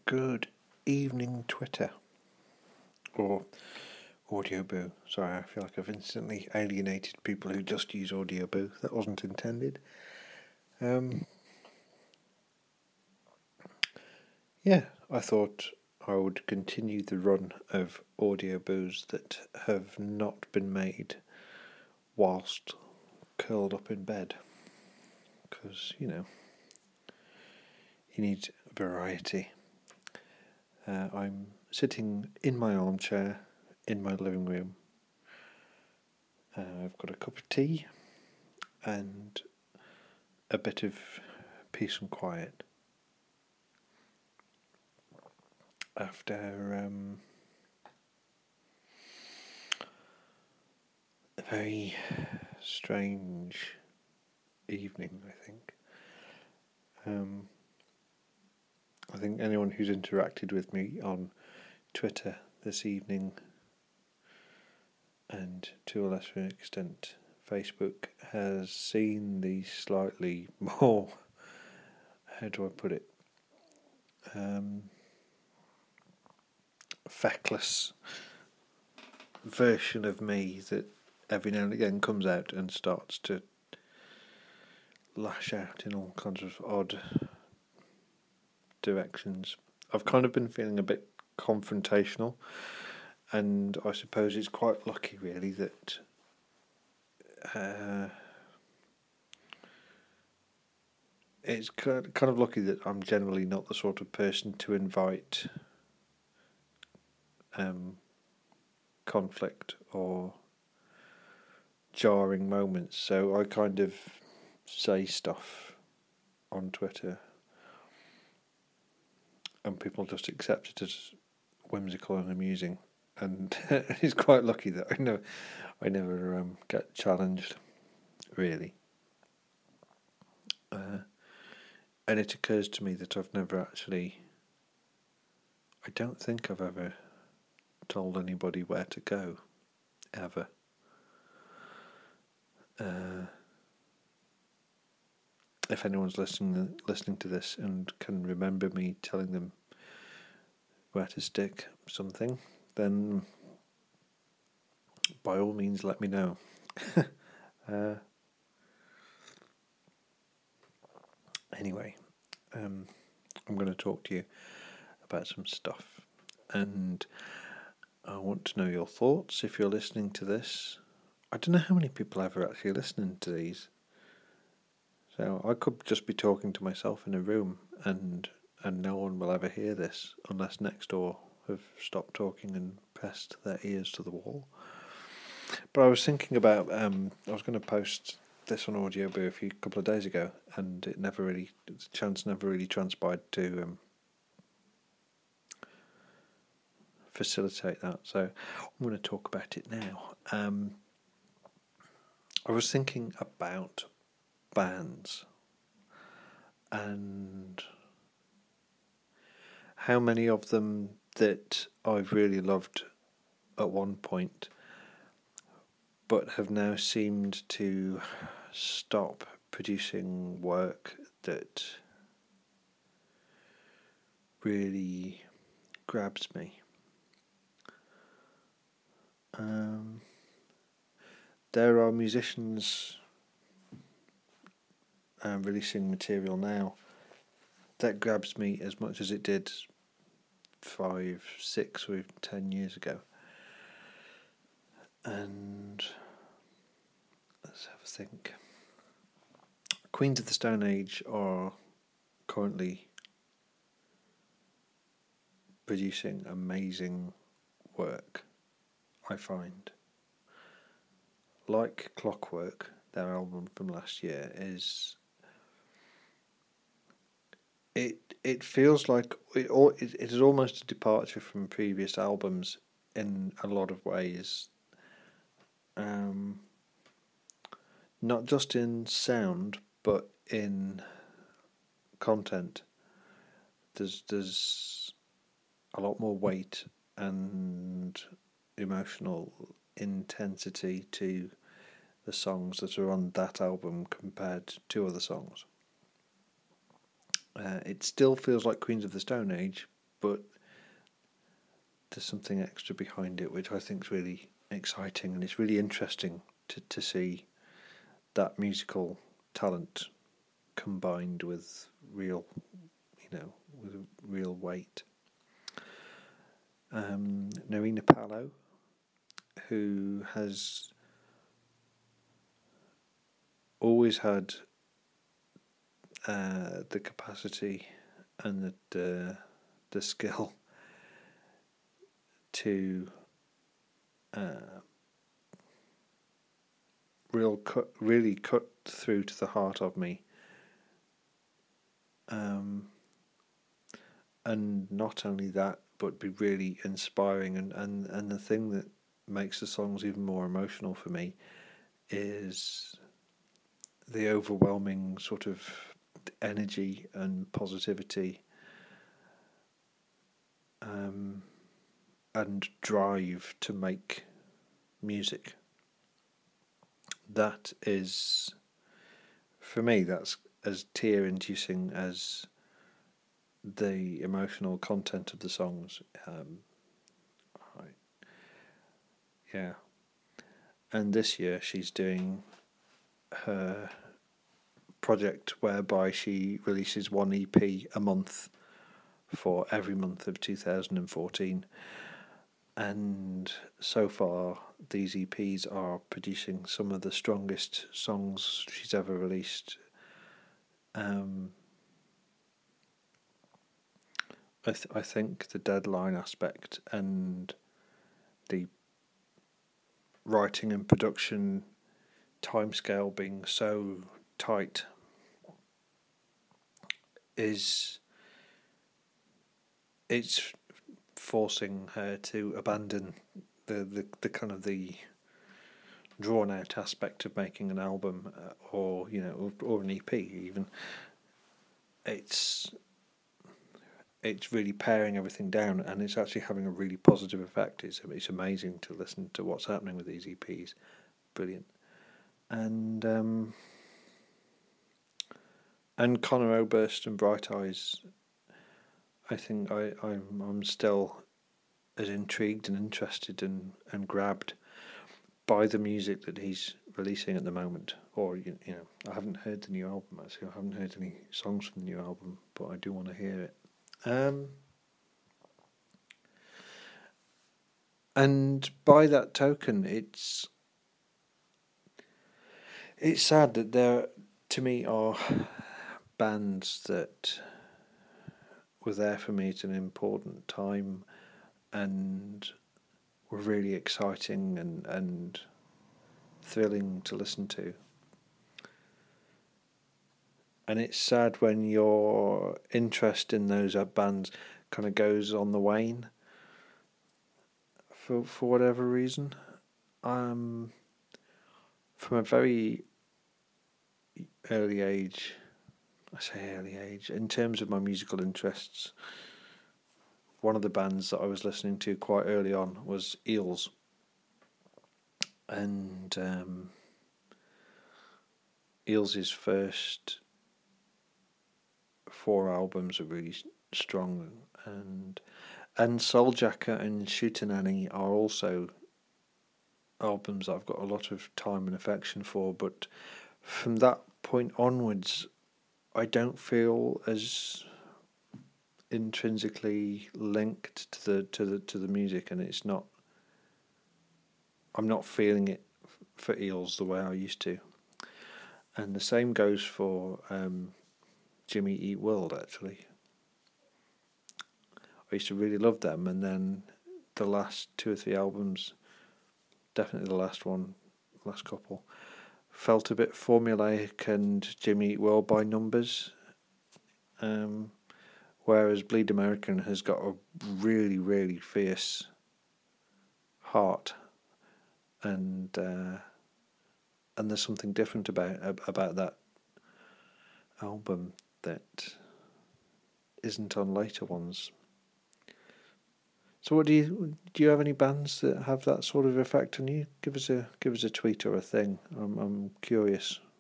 Good evening, Twitter. Or Audioboo. Sorry, I feel like I've instantly alienated people who just use Audioboo. That wasn't intended. I thought I would continue the run of Audioboos that have not been made whilst curled up in bed. Because, you need variety. I'm sitting in my armchair in my living room. I've got a cup of tea and a bit of peace and quiet after a very strange evening, I think. I think anyone who's interacted with me on Twitter this evening, and to a lesser extent Facebook, has seen the slightly more, how do I put it, feckless version of me that every now and again comes out and starts to lash out in all kinds of odd directions. I've kind of been feeling a bit confrontational, and I suppose it's quite lucky really that it's kind of lucky that I'm generally not the sort of person to invite conflict or jarring moments, so I kind of say stuff on Twitter and people just accept it as whimsical and amusing, and it's quite lucky that I never get challenged, really. And it occurs to me that I don't think I've ever told anybody where to go, ever. If anyone's listening to this and can remember me telling them where to stick something, then by all means let me know. Anyway, I'm going to talk to you about some stuff, and I want to know your thoughts if you're listening to this. I don't know how many people are ever actually listening to these, so I could just be talking to myself in a room and no one will ever hear this unless next door have stopped talking and pressed their ears to the wall. But I was thinking about I was going to post this on Audioboo a couple of days ago, and the chance never really transpired to facilitate that. So I'm going to talk about it now. I was thinking about bands and how many of them that I've really loved at one point but have now seemed to stop producing work that really grabs me. There are musicians releasing material now that grabs me as much as it did 5, 6 or 10 years ago. And let's have a think. Queens of the Stone Age are currently producing amazing work, I find. Like Clockwork, their album from last year is... It feels like it is almost a departure from previous albums in a lot of ways. Not just in sound, but in content. There's a lot more weight and emotional intensity to the songs that are on that album compared to other songs. It still feels like Queens of the Stone Age, but there's something extra behind it, which I think is really exciting, and it's really interesting to see that musical talent combined with real, with real weight. Nerina Palo, who has always had the capacity and the skill to really cut through to the heart of me, and not only that, but be really inspiring. And the thing that makes the songs even more emotional for me is the overwhelming sort of energy and positivity and drive to make music. That is, for me, that's as tear-inducing as the emotional content of the songs. Yeah. And this year she's doing her project whereby she releases one EP a month for every month of 2014. And so far, these EPs are producing some of the strongest songs she's ever released. I think the deadline aspect and the writing and production timescale being so tight it's forcing her to abandon the kind of the drawn out aspect of making an album or an EP even. It's really paring everything down, and it's actually having a really positive effect. It's amazing to listen to what's happening with these EPs. Brilliant. And Conor Oberst and Bright Eyes, I think I'm still as intrigued and interested and grabbed by the music that he's releasing at the moment. Or I haven't heard the new album actually. I haven't heard any songs from the new album, but I do want to hear it. And by that token, it's sad that there, to me, are bands that were there for me at an important time and were really exciting and thrilling to listen to. And it's sad when your interest in those bands kind of goes on the wane for whatever reason. From a very early age, I say early age, in terms of my musical interests, one of the bands that I was listening to quite early on was Eels. And Eels' first 4 albums are really strong, and Souljacker and Shootenanny are also albums I've got a lot of time and affection for, but from that point onwards I don't feel as intrinsically linked to the music, and I'm not feeling it for Eels the way I used to. And the same goes for Jimmy Eat World, actually. I used to really love them, and then the last 2 or 3 albums, definitely the last couple, felt a bit formulaic and Jimmy Eat World by numbers. Whereas Bleed American has got a really, really fierce heart, and there's something different about that album that isn't on later ones. So, what do you have any bands that have that sort of effect on you? Give us a tweet or a thing. I'm curious